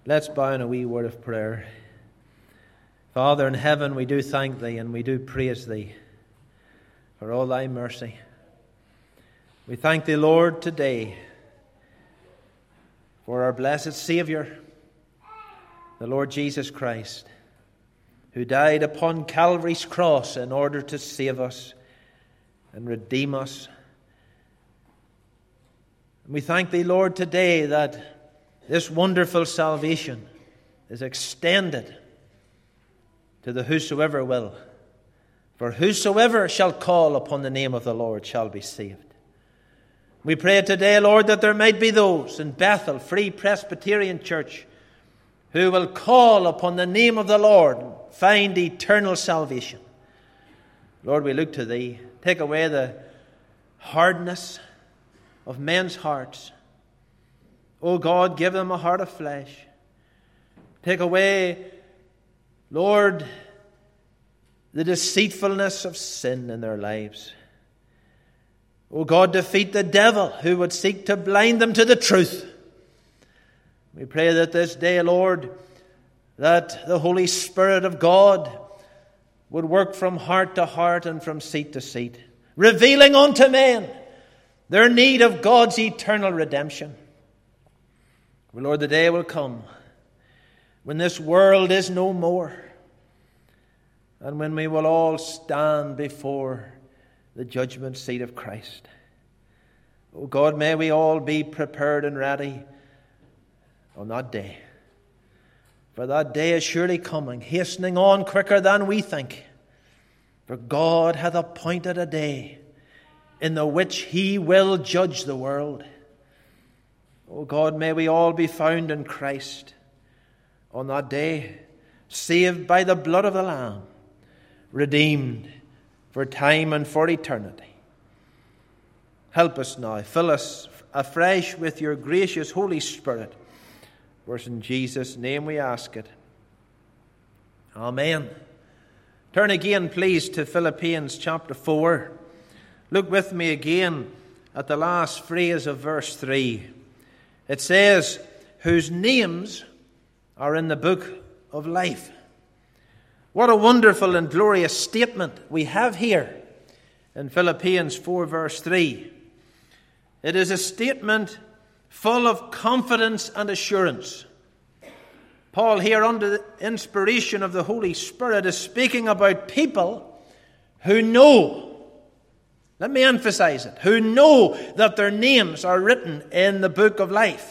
Let's bow in a wee word of prayer. Father in heaven, we do thank Thee and we do praise Thee for all Thy mercy. We thank Thee, Lord, today for our blessed Saviour, the Lord Jesus Christ, who died upon Calvary's cross in order to save us and redeem us. And we thank Thee, Lord, today that this wonderful salvation is extended to the whosoever will. For whosoever shall call upon the name of the Lord shall be saved. We pray today, Lord, that there might be those in Bethel Free Presbyterian Church who will call upon the name of the Lord and find eternal salvation. Lord, we look to Thee. Take away the hardness of men's hearts. O God, give them a heart of flesh. Take away, Lord, the deceitfulness of sin in their lives. O God, defeat the devil who would seek to blind them to the truth. We pray that this day, Lord, that the Holy Spirit of God would work from heart to heart and from seat to seat, revealing unto men their need of God's eternal redemption. For Lord, the day will come when this world is no more, and when we will all stand before the judgment seat of Christ. Oh God, may we all be prepared and ready on that day. For that day is surely coming, hastening on quicker than we think. For God hath appointed a day in the which He will judge the world. Oh God, may we all be found in Christ on that day, saved by the blood of the Lamb, redeemed for time and for eternity. Help us now. Fill us afresh with your gracious Holy Spirit. For in Jesus' name we ask it. Amen. Turn again, please, to Philippians chapter 4. Look with me again at the last phrase of verse 3. It says, whose names are in the book of life. What a wonderful and glorious statement we have here in Philippians 4 verse 3. It is a statement full of confidence and assurance. Paul here, under the inspiration of the Holy Spirit, is speaking about people who know, let me emphasize it, who know that their names are written in the book of life.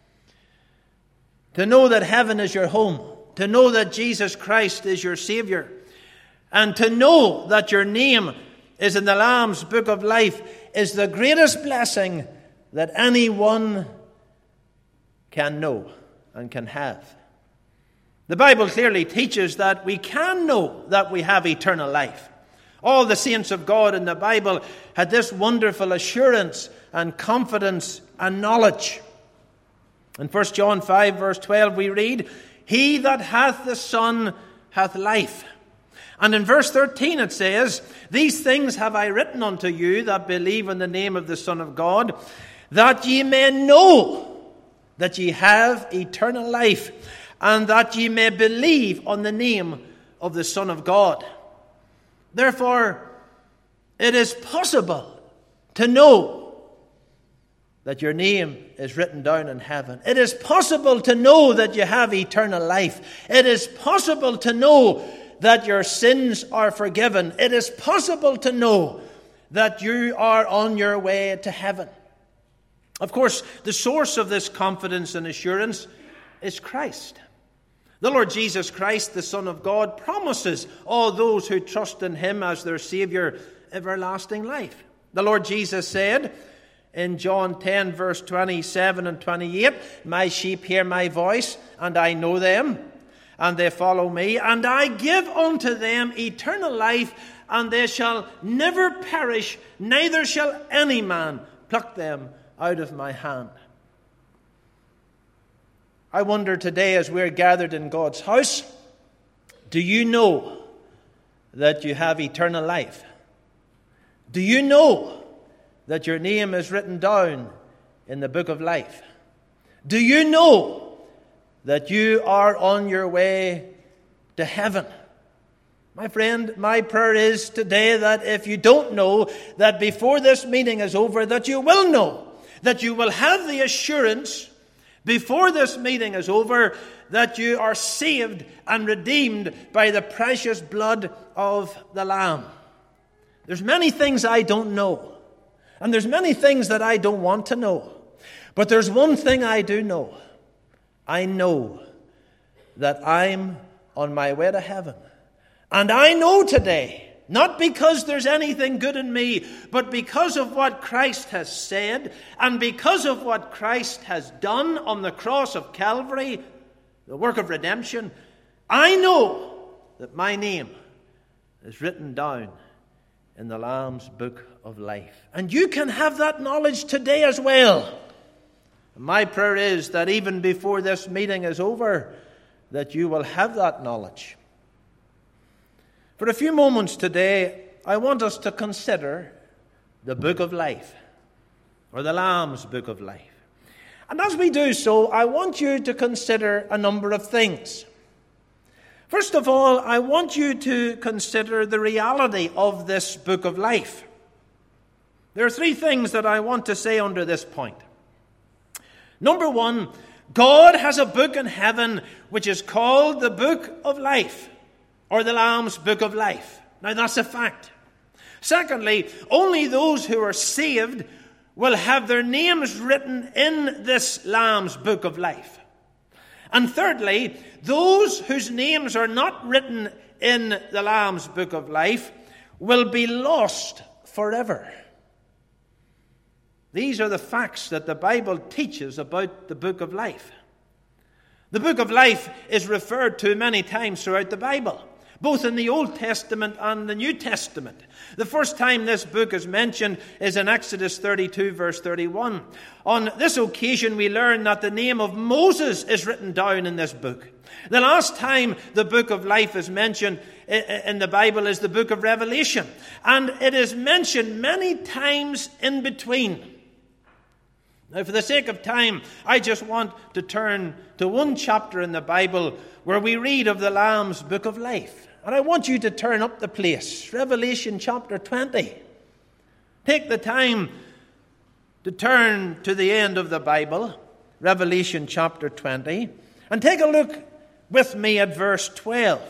To know that heaven is your home. To know that Jesus Christ is your Savior. And to know that your name is in the Lamb's book of life is the greatest blessing that anyone can know and can have. The Bible clearly teaches that we can know that we have eternal life. All the saints of God in the Bible had this wonderful assurance and confidence and knowledge. In 1 John 5 verse 12 we read, he that hath the Son hath life. And in verse 13 it says, these things have I written unto you that believe in the name of the Son of God, that ye may know that ye have eternal life, and that ye may believe on the name of the Son of God. Therefore, it is possible to know that your name is written down in heaven. It is possible to know that you have eternal life. It is possible to know that your sins are forgiven. It is possible to know that you are on your way to heaven. Of course, the source of this confidence and assurance is Christ. The Lord Jesus Christ, the Son of God, promises all those who trust in Him as their Savior everlasting life. The Lord Jesus said in John 10 verse 27 and 28, my sheep hear my voice, and I know them, and they follow me, and I give unto them eternal life, and they shall never perish, neither shall any man pluck them out of my hand. I wonder today, as we're gathered in God's house, do you know that you have eternal life? Do you know that your name is written down in the book of life? Do you know that you are on your way to heaven. My friend, my prayer is today that if you don't know, that before this meeting is over, that you will know, that you will have the assurance before this meeting is over that you are saved and redeemed by the precious blood of the Lamb. There's many things I don't know, and there's many things that I don't want to know. But there's one thing I do know. I know that I'm on my way to heaven. And I know today, not because there's anything good in me, but because of what Christ has said, and because of what Christ has done on the cross of Calvary, the work of redemption, I know that my name is written down in the Lamb's book of life. And you can have that knowledge today as well. My prayer is that even before this meeting is over, that you will have that knowledge. For a few moments today, I want us to consider the book of life, or the Lamb's book of life. And as we do so, I want you to consider a number of things. First of all, I want you to consider the reality of this book of life. There are three things that I want to say under this point. Number one, God has a book in heaven which is called the book of life, or the Lamb's book of life. Now that's a fact. Secondly, only those who are saved will have their names written in this Lamb's book of life. And thirdly, those whose names are not written in the Lamb's book of life will be lost forever. These are the facts that the Bible teaches about the book of life. The book of life is referred to many times throughout the Bible, both in the Old Testament and the New Testament. The first time this book is mentioned is in Exodus 32, verse 31. On this occasion, we learn that the name of Moses is written down in this book. The last time the book of life is mentioned in the Bible is the book of Revelation, and it is mentioned many times in between. Now, for the sake of time, I just want to turn to one chapter in the Bible where we read of the Lamb's book of life. And I want you to turn up the place. Revelation chapter 20. Take the time to turn to the end of the Bible, Revelation chapter 20, and take a look with me at verse 12.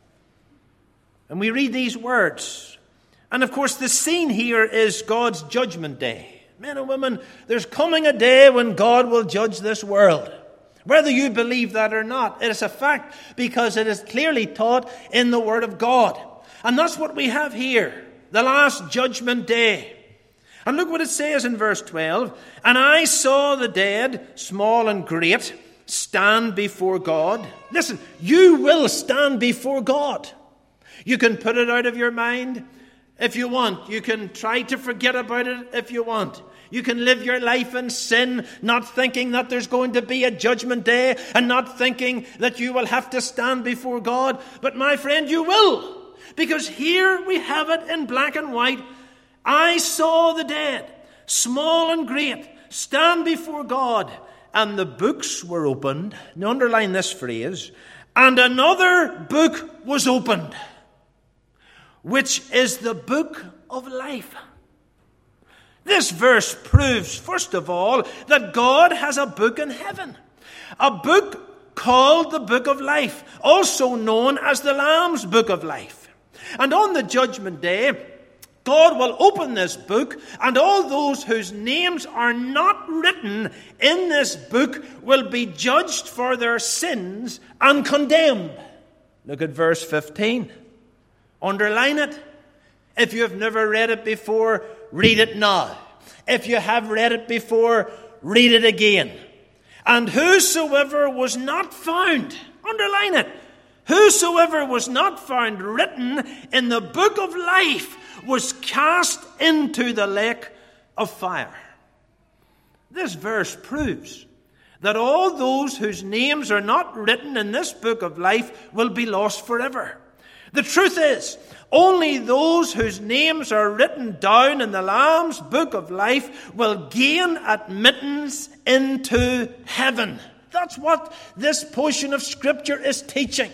And we read these words. And of course, the scene here is God's judgment day. Men and women, there's coming a day when God will judge this world. Whether you believe that or not, it is a fact because it is clearly taught in the Word of God. And that's what we have here, the last judgment day. And look what it says in verse 12. And I saw the dead, small and great, stand before God. Listen, you will stand before God. You can put it out of your mind if you want. You can try to forget about it if you want. You can live your life in sin, not thinking that there's going to be a judgment day and not thinking that you will have to stand before God. But my friend, you will. Because here we have it in black and white. I saw the dead, small and great, stand before God, and the books were opened. Now underline this phrase. And another book was opened, which is the book of life. This verse proves, first of all, that God has a book in heaven. A book called the book of life, also known as the Lamb's book of life. And on the judgment day, God will open this book, and all those whose names are not written in this book will be judged for their sins and condemned. Look at verse 15. Underline it. If you have never read it before, read it now. If you have read it before, read it again. And whosoever was not found, underline it, whosoever was not found written in the book of life was cast into the lake of fire. This verse proves that all those whose names are not written in this book of life will be lost forever. The truth is, only those whose names are written down in the Lamb's book of life will gain admittance into heaven. That's what this portion of Scripture is teaching.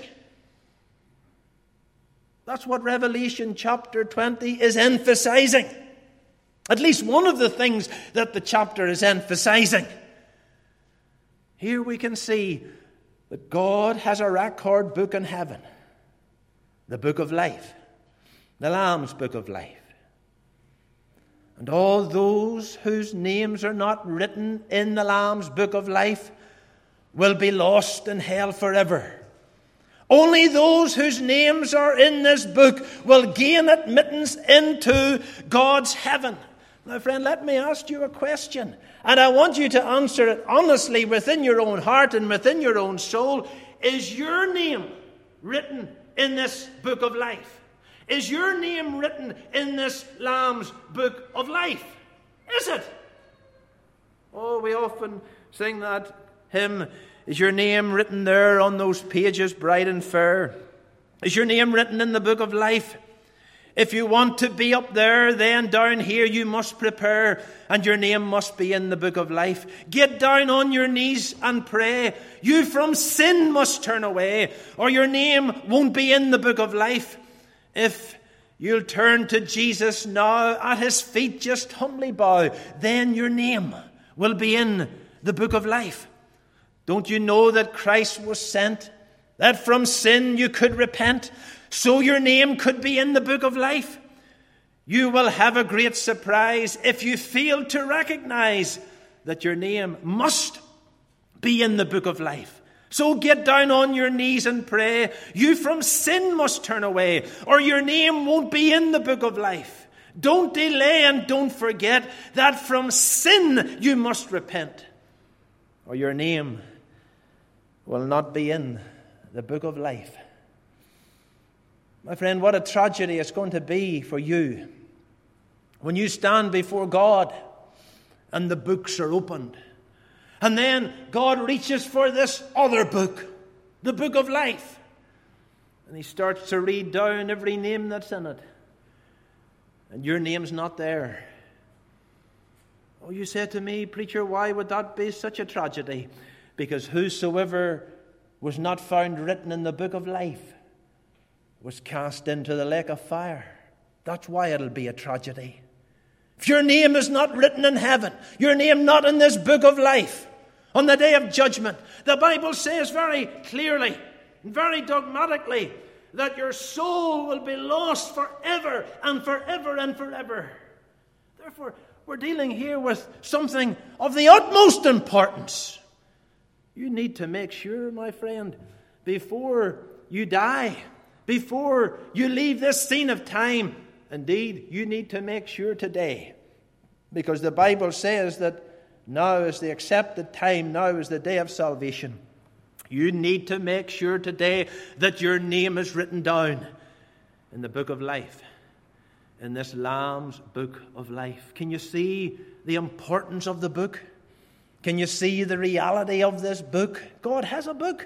That's what Revelation chapter 20 is emphasizing. At least one of the things that the chapter is emphasizing. Here we can see that God has a record book in heaven. The book of life. The Lamb's book of life. And all those whose names are not written in the Lamb's book of life will be lost in hell forever. Only those whose names are in this book will gain admittance into God's heaven. Now, friend, let me ask you a question. And I want you to answer it honestly within your own heart and within your own soul. Is your name written in this book of life? Is your name written in this Lamb's book of life? Is it? Oh, we often sing that hymn. Is your name written there on those pages bright and fair? Is your name written in the book of life? If you want to be up there, then down here you must prepare, and your name must be in the book of life. Get down on your knees and pray. You from sin must turn away, or your name won't be in the book of life. If you'll turn to Jesus now, at his feet just humbly bow, then your name will be in the book of life. Don't you know that Christ was sent, that from sin you could repent, so your name could be in the book of life? You will have a great surprise if you fail to recognize that your name must be in the book of life. So get down on your knees and pray. You from sin must turn away, or your name won't be in the book of life. Don't delay and don't forget that from sin you must repent, or your name will not be in the book of life. My friend, what a tragedy it's going to be for you when you stand before God and the books are opened. And then God reaches for this other book, the book of life. And he starts to read down every name that's in it. And your name's not there. Oh, you say to me, preacher, why would that be such a tragedy? Because whosoever was not found written in the book of life was cast into the lake of fire. That's why it'll be a tragedy. If your name is not written in heaven, your name not in this book of life, on the day of judgment, the Bible says very clearly, very dogmatically, that your soul will be lost forever and forever and forever. Therefore, we're dealing here with something of the utmost importance. You need to make sure, my friend, before you die, before you leave this scene of time, indeed, you need to make sure today, because the Bible says that now is the accepted time, now is the day of salvation. You need to make sure today that your name is written down in the book of life, in this Lamb's book of life. Can you see the importance of the book? Can you see the reality of this book? God has a book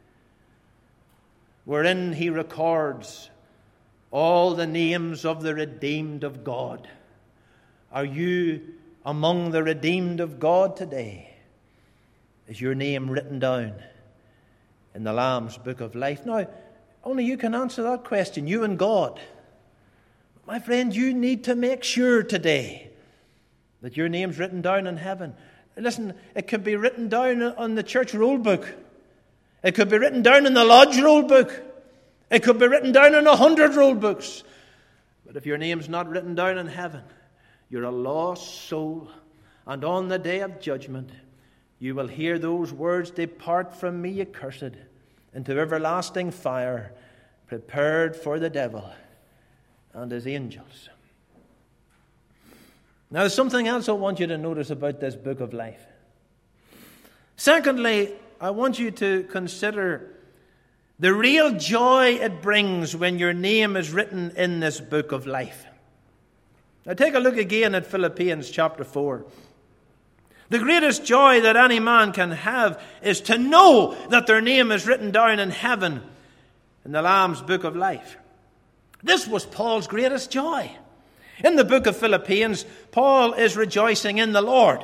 wherein he records all the names of the redeemed of God. Are you among the redeemed of God today? Is your name written down in the Lamb's book of life? Now, only you can answer that question, you and God. My friend, you need to make sure today that your name's written down in heaven. Listen, it could be written down on the church roll book. It could be written down in the lodge roll book. It could be written down in 100 roll books. But if your name's not written down in heaven, you're a lost soul. And on the day of judgment, you will hear those words, "Depart from me, ye cursed, into everlasting fire, prepared for the devil and his angels." Now, there's something else I want you to notice about this book of life. Secondly, I want you to consider the real joy it brings when your name is written in this book of life. Now, take a look again at Philippians chapter 4. The greatest joy that any man can have is to know that their name is written down in heaven in the Lamb's book of life. This was Paul's greatest joy. In the book of Philippians, Paul is rejoicing in the Lord.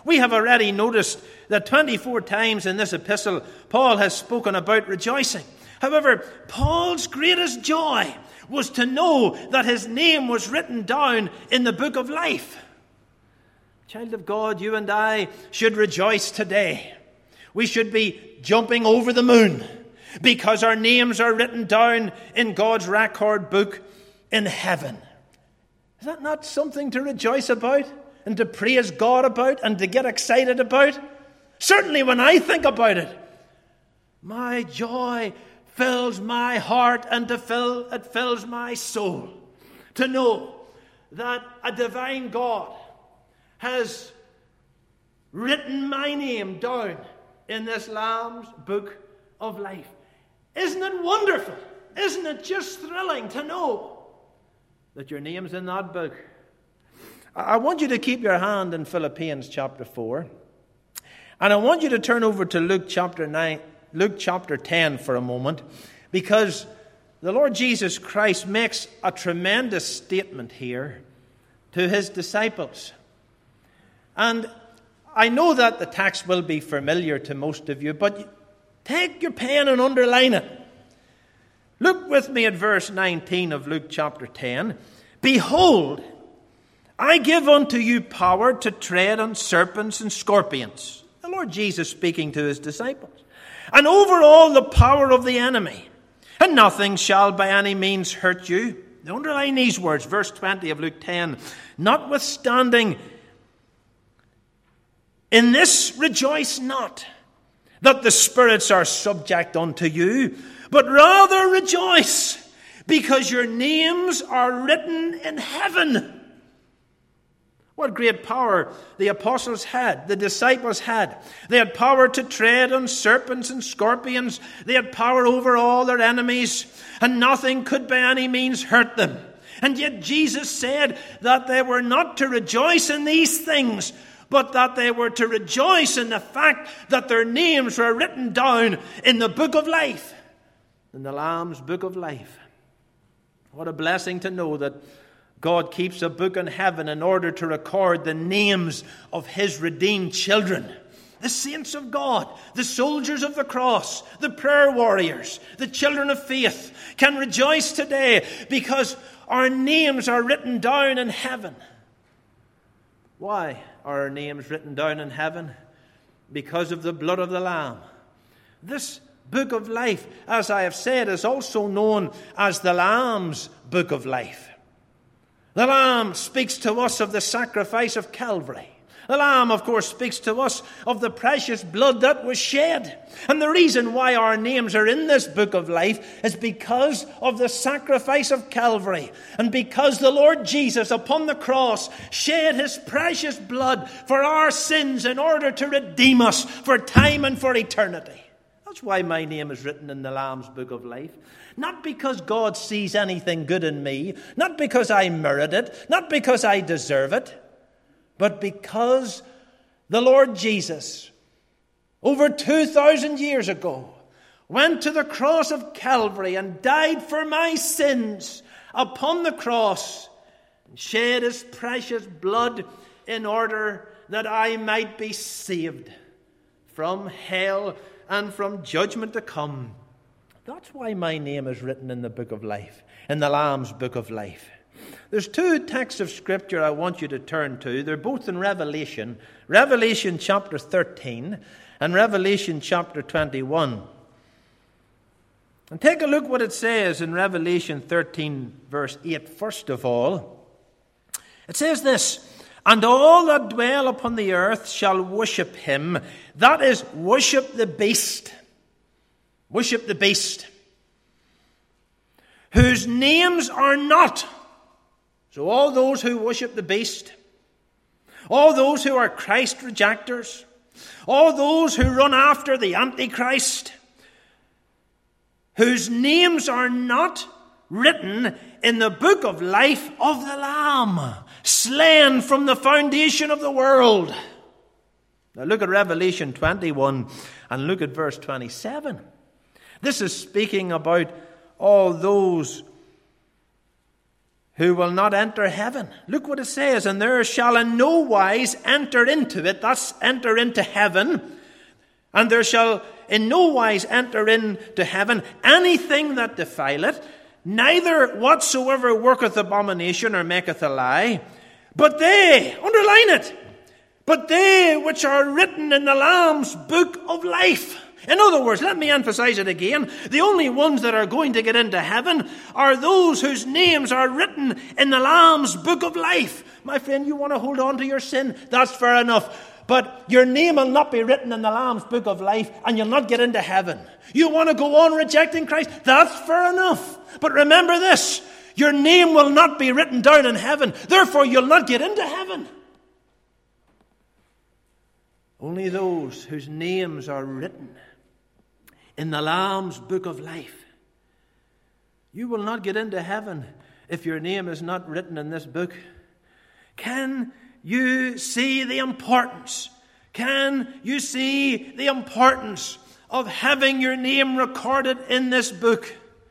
We have already noticed that 24 times in this epistle, Paul has spoken about rejoicing. However, Paul's greatest joy was to know that his name was written down in the book of life. Child of God, you and I should rejoice today. We should be jumping over the moon because our names are written down in God's record book in heaven. Is that not something to rejoice about and to praise God about and to get excited about? Certainly when I think about it, my joy fills my heart and it fills my soul to know that a divine God has written my name down in this Lamb's book of life. Isn't it wonderful? Isn't it just thrilling to know that your name's in that book? I want you to keep your hand in Philippians chapter 4. And I want you to turn over to Luke chapter 10 for a moment, because the Lord Jesus Christ makes a tremendous statement here to his disciples. And I know that the text will be familiar to most of you, but take your pen and underline it. Look with me at verse 19 of Luke chapter 10. Behold, I give unto you power to tread on serpents and scorpions. The Lord Jesus speaking to his disciples. And over all the power of the enemy. And nothing shall by any means hurt you. Underline these words, verse 20 of Luke 10. Notwithstanding, in this rejoice not, that the spirits are subject unto you, but rather rejoice, because your names are written in heaven. What great power the apostles had, the disciples had. They had power to tread on serpents and scorpions. They had power over all their enemies, and nothing could by any means hurt them. And yet Jesus said that they were not to rejoice in these things, but that they were to rejoice in the fact that their names were written down in the book of life, in the Lamb's book of life. What a blessing to know that God keeps a book in heaven in order to record the names of his redeemed children. The saints of God, the soldiers of the cross, the prayer warriors, the children of faith can rejoice today because our names are written down in heaven. Why are our names written down in heaven? Because of the blood of the Lamb. This book of life, as I have said, is also known as the Lamb's book of life. The Lamb speaks to us of the sacrifice of Calvary. The Lamb, of course, speaks to us of the precious blood that was shed. And the reason why our names are in this book of life is because of the sacrifice of Calvary. And because the Lord Jesus upon the cross shed his precious blood for our sins in order to redeem us for time and for eternity. That's why my name is written in the Lamb's book of life. Not because God sees anything good in me, not because I merit it, not because I deserve it, but because the Lord Jesus, over 2,000 years ago, went to the cross of Calvary and died for my sins upon the cross and shed his precious blood in order that I might be saved from hell and from judgment to come. That's why my name is written in the book of life, in the Lamb's book of life. There's two texts of Scripture I want you to turn to. They're both in Revelation. Revelation chapter 13 and Revelation chapter 21. And take a look what it says in Revelation 13 verse 8 first of all. It says this, "And all that dwell upon the earth shall worship him." That is, worship the beast. Worship the beast. "Whose names are not." So all those who worship the beast, all those who are Christ rejectors, all those who run after the Antichrist, whose names are not written in the book of life of the Lamb, slain from the foundation of the world. Now look at Revelation 21 and look at verse 27. This is speaking about all those who will not enter heaven. Look what it says, and there shall in no wise enter into it, that's enter into heaven, and there shall in no wise enter into heaven anything that defileth, neither whatsoever worketh abomination or maketh a lie, but they, underline it, but they which are written in the Lamb's book of life. In other words, let me emphasize it again. The only ones that are going to get into heaven are those whose names are written in the Lamb's book of life. My friend, you want to hold on to your sin? That's fair enough. But your name will not be written in the Lamb's book of life, and you'll not get into heaven. You want to go on rejecting Christ? That's fair enough. But remember this, your name will not be written down in heaven. Therefore, you'll not get into heaven. Only those whose names are written in the Lamb's book of life. You will not get into heaven if your name is not written in this book. Can you see the importance? Can you see the importance of having your name recorded in this book?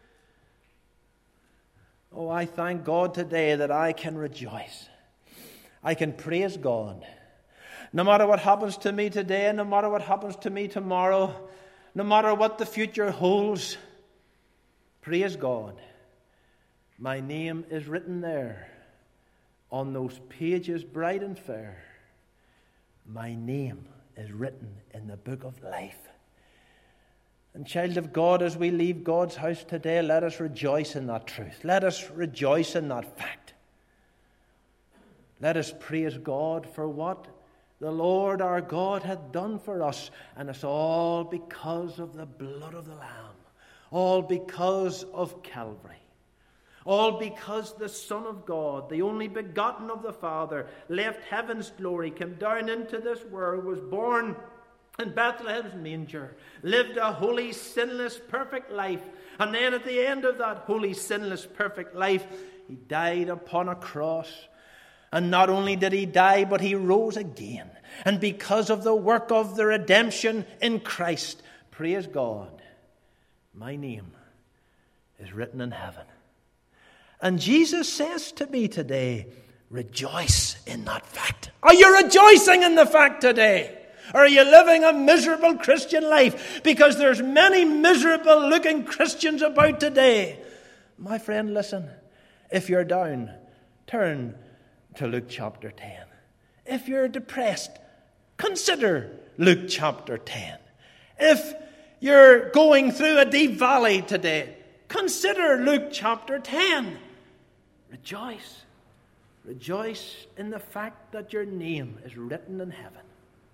Oh, I thank God today that I can rejoice. I can praise God. No matter what happens to me today, no matter what happens to me tomorrow, no matter what the future holds, praise God. My name is written there on those pages bright and fair. My name is written in the book of life. And child of God, as we leave God's house today, let us rejoice in that truth. Let us rejoice in that fact. Let us praise God for what the Lord our God hath done for us. And it's all because of the blood of the Lamb. All because of Calvary. All because the Son of God, the only begotten of the Father, left heaven's glory, came down into this world, was born in Bethlehem's manger, lived a holy, sinless, perfect life. And then at the end of that holy, sinless, perfect life, he died upon a cross. And not only did he die, but he rose again. And because of the work of the redemption in Christ, praise God, my name is written in heaven. And Jesus says to me today, rejoice in that fact. Are you rejoicing in the fact today? Or are you living a miserable Christian life? Because there's many miserable looking Christians about today. My friend, listen. If you're down, turn to Luke chapter 10. If you're depressed, consider Luke chapter 10. If you're going through a deep valley today, consider Luke chapter 10. Rejoice. Rejoice in the fact that your name is written in heaven.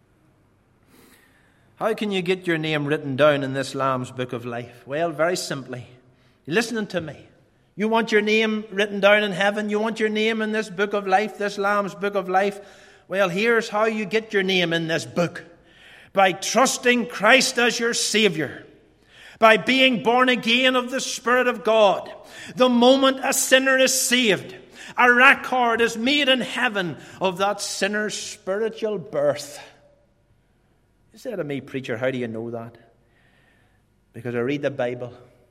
How can you get your name written down in this Lamb's book of life? Well, very simply. You're listening to me. You want your name written down in heaven? You want your name in this book of life, this Lamb's book of life? Well, here's how you get your name in this book. By trusting Christ as your Savior. By being born again of the Spirit of God. The moment a sinner is saved, a record is made in heaven of that sinner's spiritual birth. You say to me, preacher, how do you know that? Because I read the Bible.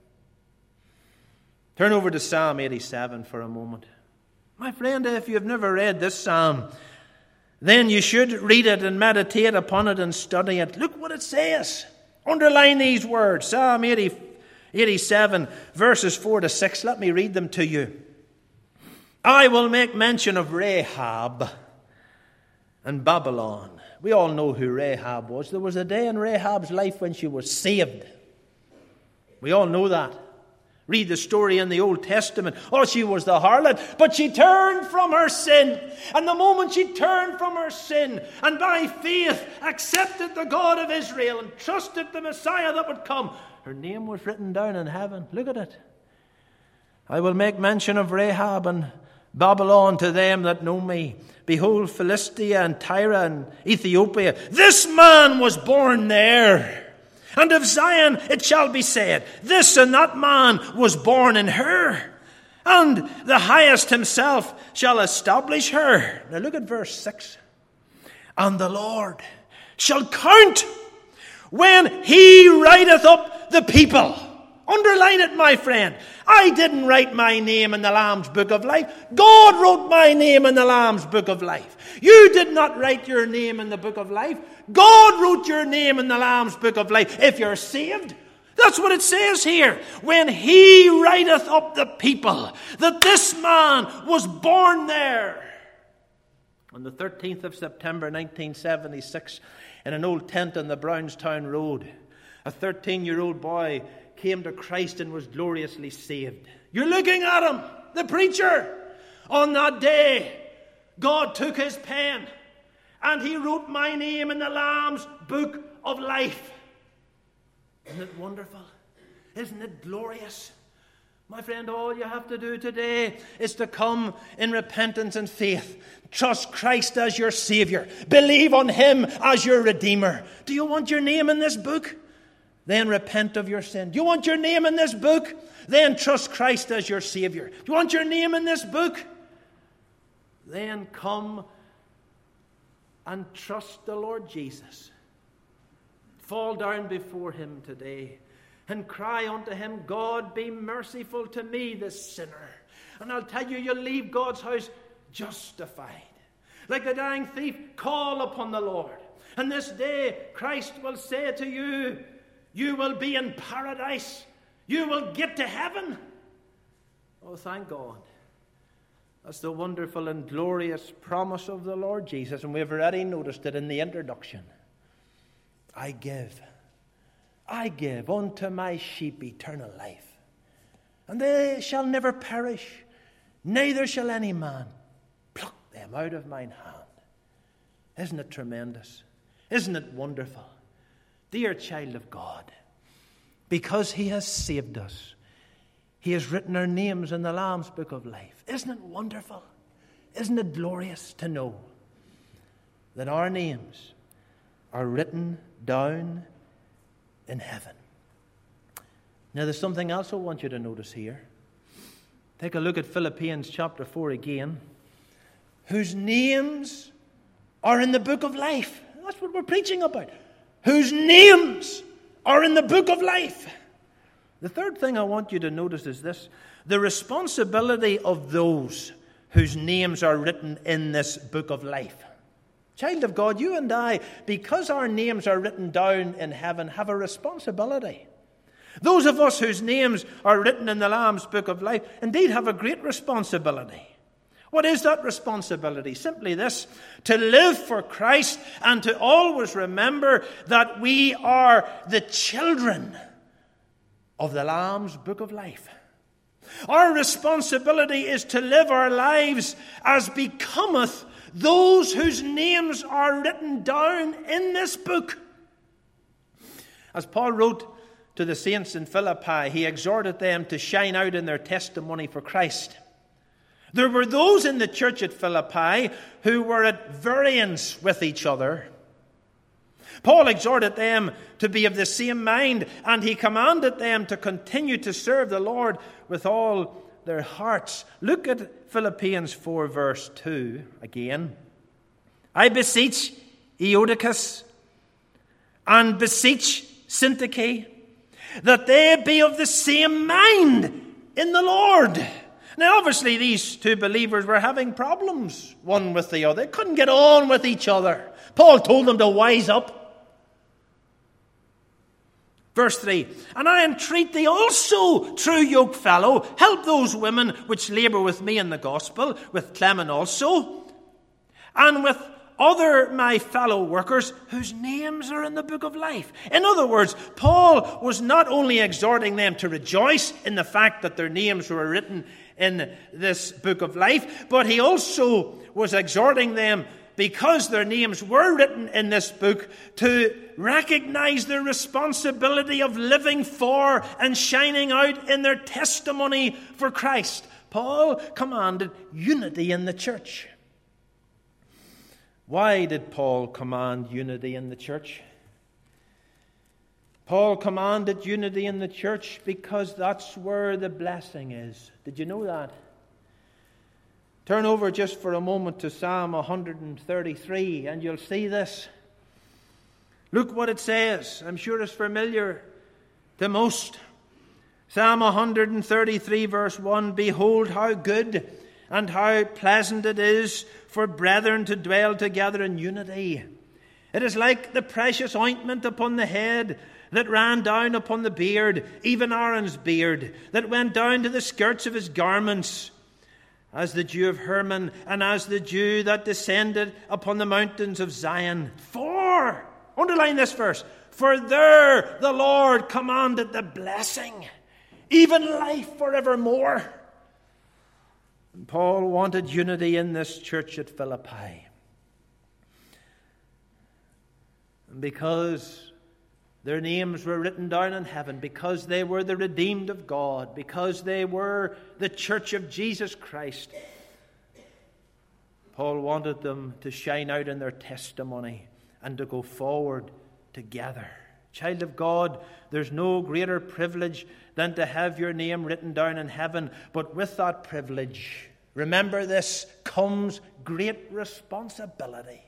Turn over to Psalm 87 for a moment. My friend, if you've never read this psalm, then you should read it and meditate upon it and study it. Look what it says. Underline these words. Psalm 87, verses 4 to 6. Let me read them to you. I will make mention of Rahab and Babylon. We all know who Rahab was. There was a day in Rahab's life when she was saved. We all know that. Read the story in the Old Testament. Oh, she was the harlot, but she turned from her sin. And the moment she turned from her sin and by faith accepted the God of Israel and trusted the Messiah that would come, her name was written down in heaven. Look at it. I will make mention of Rahab and Babylon to them that know me. Behold, Philistia and Tyre and Ethiopia. This man was born there. And of Zion it shall be said, this and that man was born in her. And the highest himself shall establish her. Now look at verse 6. And the Lord shall count when he writeth up the people. Underline it, my friend. I didn't write my name in the Lamb's Book of Life. God wrote my name in the Lamb's Book of Life. You did not write your name in the Book of Life. God wrote your name in the Lamb's Book of Life. If you're saved, that's what it says here. When he writeth up the people, that this man was born there. On the 13th of September 1976, in an old tent on the Brownstown Road, a 13-year-old boy came to Christ and was gloriously saved. You're looking at him, the preacher. On that day, God took his pen and he wrote my name in the Lamb's Book of Life. Isn't it wonderful? Isn't it glorious? My friend, all you have to do today is to come in repentance and faith. Trust Christ as your Savior. Believe on Him as your Redeemer. Do you want your name in this book? Then repent of your sin. Do you want your name in this book? Then trust Christ as your Savior. Do you want your name in this book? Then come and trust the Lord Jesus. Fall down before Him today and cry unto Him, God, be merciful to me, the sinner. And I'll tell you, you'll leave God's house justified. Like the dying thief, call upon the Lord. And this day, Christ will say to you, you will be in paradise. You will get to heaven. Oh, thank God. That's the wonderful and glorious promise of the Lord Jesus. And we've already noticed it in the introduction. I give unto my sheep eternal life. And they shall never perish, neither shall any man pluck them out of mine hand. Isn't it tremendous? Isn't it wonderful? Dear child of God, because He has saved us, He has written our names in the Lamb's Book of Life. Isn't it wonderful? Isn't it glorious to know that our names are written down in heaven? Now there's something else I want you to notice here. Take a look at Philippians chapter 4 again. Whose names are in the Book of Life. That's what we're preaching about. Whose names are in the Book of Life. The third thing I want you to notice is this. The responsibility of those whose names are written in this Book of Life. Child of God, you and I, because our names are written down in heaven, have a responsibility. Those of us whose names are written in the Lamb's Book of Life indeed have a great responsibility. What is that responsibility? Simply this: to live for Christ and to always remember that we are the children of the Lamb's Book of Life. Our responsibility is to live our lives as becometh those whose names are written down in this book. As Paul wrote to the saints in Philippi, he exhorted them to shine out in their testimony for Christ. There were those in the church at Philippi who were at variance with each other. Paul exhorted them to be of the same mind, and he commanded them to continue to serve the Lord with all their hearts. Look at Philippians 4 verse 2 again. I beseech Eutychus and beseech Syntyche that they be of the same mind in the Lord. Now, obviously, these two believers were having problems one with the other. They couldn't get on with each other. Paul told them to wise up. Verse 3, and I entreat thee also, true yokefellow, help those women which labour with me in the gospel, with Clement also, and with other my fellow workers whose names are in the book of life. In other words, Paul was not only exhorting them to rejoice in the fact that their names were written in this book of life, but he also was exhorting them, because their names were written in this book, to recognize their responsibility of living for and shining out in their testimony for Christ. Paul commanded unity in the church. Why did Paul command unity in the church? Paul commanded unity in the church because that's where the blessing is. Did you know that? Turn over just for a moment to Psalm 133 and you'll see this. Look what it says. I'm sure it's familiar to most. Psalm 133 verse 1, behold how good and how pleasant it is for brethren to dwell together in unity. It is like the precious ointment upon the head that ran down upon the beard, even Aaron's beard, that went down to the skirts of his garments, as the dew of Hermon, and as the dew that descended upon the mountains of Zion. For, underline this verse, for there the Lord commanded the blessing, even life forevermore. And Paul wanted unity in this church at Philippi. And because their names were written down in heaven, because they were the redeemed of God, because they were the church of Jesus Christ, Paul wanted them to shine out in their testimony and to go forward together. Child of God, there's no greater privilege than to have your name written down in heaven. But with that privilege, remember this, comes great responsibility.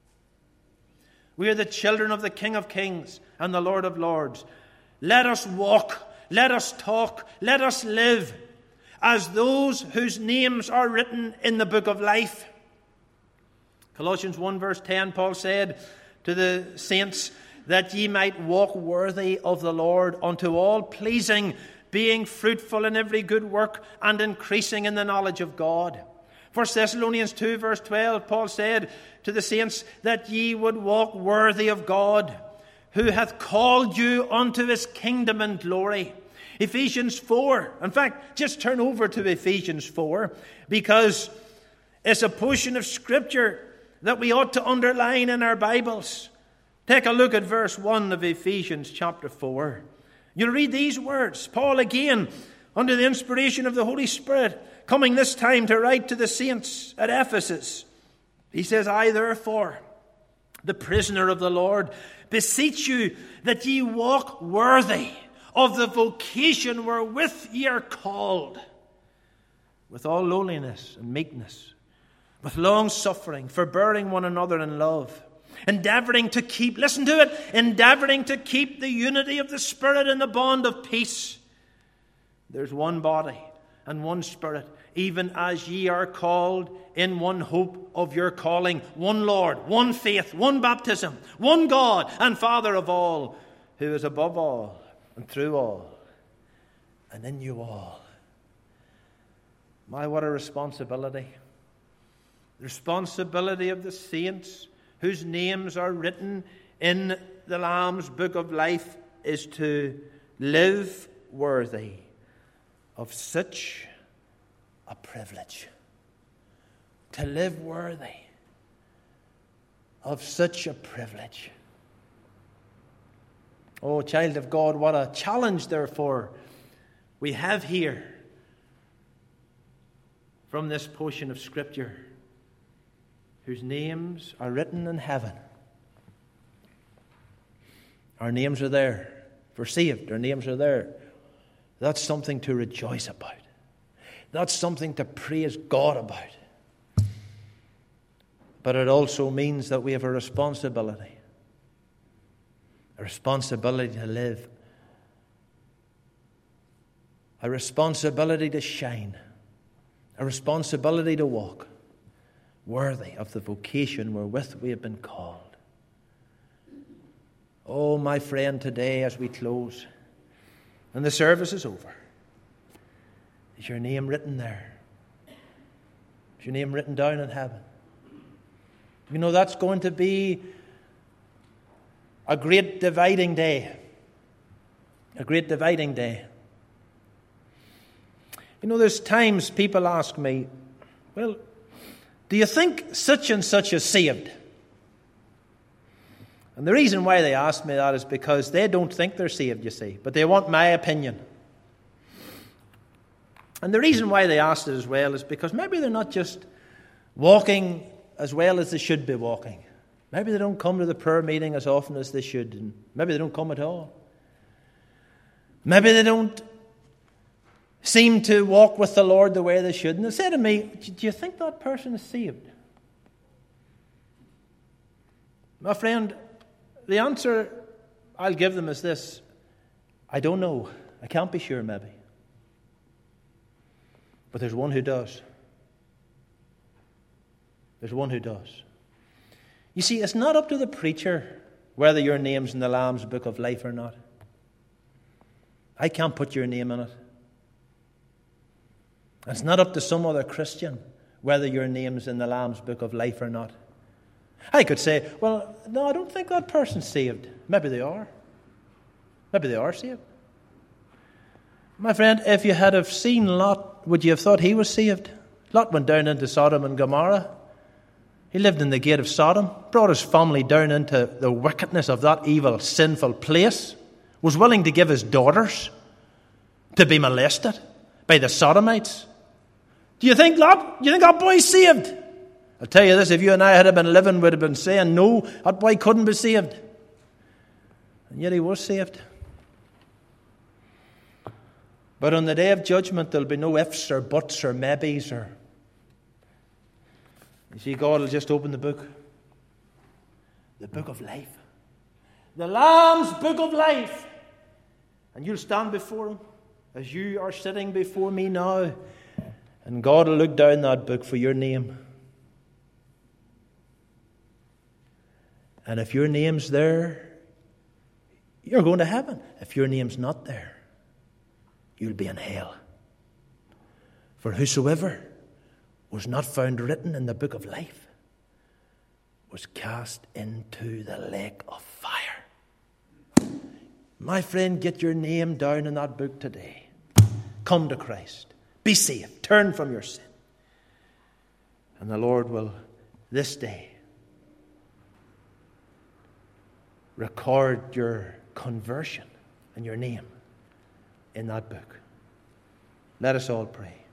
We are the children of the King of Kings and the Lord of Lords. Let us walk, let us talk, let us live as those whose names are written in the book of life. Colossians 1 verse 10, Paul said to the saints, that ye might walk worthy of the Lord, unto all pleasing, being fruitful in every good work, and increasing in the knowledge of God. 1 Thessalonians 2 verse 12, Paul said to the saints that ye would walk worthy of God, who hath called you unto his kingdom and glory. Ephesians 4, in fact, just turn over to Ephesians 4, because it's a portion of Scripture that we ought to underline in our Bibles. Take a look at verse 1 of Ephesians chapter 4. You'll read these words. Paul again, under the inspiration of the Holy Spirit, coming this time to write to the saints at Ephesus. He says, I therefore, the prisoner of the Lord, beseech you that ye walk worthy of the vocation wherewith ye are called, with all lowliness and meekness, with long suffering, forbearing one another in love, endeavoring to keep, listen to it, endeavoring to keep the unity of the Spirit in the bond of peace. There's one body and one Spirit, even as ye are called in one hope of your calling, one Lord, one faith, one baptism, one God and Father of all, who is above all and through all and in you all. My, what a responsibility. The responsibility of the saints whose names are written in the Lamb's book of life is to live worthy of such a privilege. To live worthy of such a privilege. Oh, child of God, what a challenge, therefore, we have here from this portion of Scripture, whose names are written in heaven. Our names are there. If we're saved, our names are there. That's something to rejoice about. That's something to praise God about. But it also means that we have a responsibility. A responsibility to live. A responsibility to shine. A responsibility to walk worthy of the vocation wherewith we have been called. Oh, my friend, today as we close and the service is over, is your name written there? Is your name written down in heaven? You know, that's going to be a great dividing day. A great dividing day. You know, there's times people ask me, well, do you think such and such is saved? And the reason why they ask me that is because they don't think they're saved, you see, but they want my opinion. And the reason why they ask it as well is because maybe they're not just walking as well as they should be walking. Maybe they don't come to the prayer meeting as often as they should, and maybe they don't come at all. Maybe they don't seem to walk with the Lord the way they should. And they say to me, do you think that person is saved? My friend, the answer I'll give them is this: I don't know. I can't be sure, maybe. But there's one who does. There's one who does. You see, it's not up to the preacher whether your name's in the Lamb's Book of Life or not. I can't put your name in it. It's not up to some other Christian whether your name's in the Lamb's Book of Life or not. I could say, well, no, I don't think that person's saved. Maybe they are. Maybe they are saved. My friend, if you had have seen Lot, would you have thought he was saved? Lot went down into Sodom and Gomorrah. He lived in the gate of Sodom, brought his family down into the wickedness of that evil, sinful place, was willing to give his daughters to be molested by the Sodomites. Do you think that boy's saved? I'll tell you this, if you and I had been living, we'd have been saying, no, that boy couldn't be saved. And yet he was saved. But on the day of judgment, there'll be no ifs or buts or maybes or... You see, God will just open the book. The book of life. The Lamb's Book of Life. And you'll stand before Him as you are sitting before me now. And God will look down that book for your name. And if your name's there, you're going to heaven. If your name's not there, you'll be in hell. For whosoever was not found written in the book of life was cast into the lake of fire. My friend, get your name down in that book today. Come to Christ. Be saved. Turn from your sin. And the Lord will this day record your conversion and your name in that book. Let us all pray.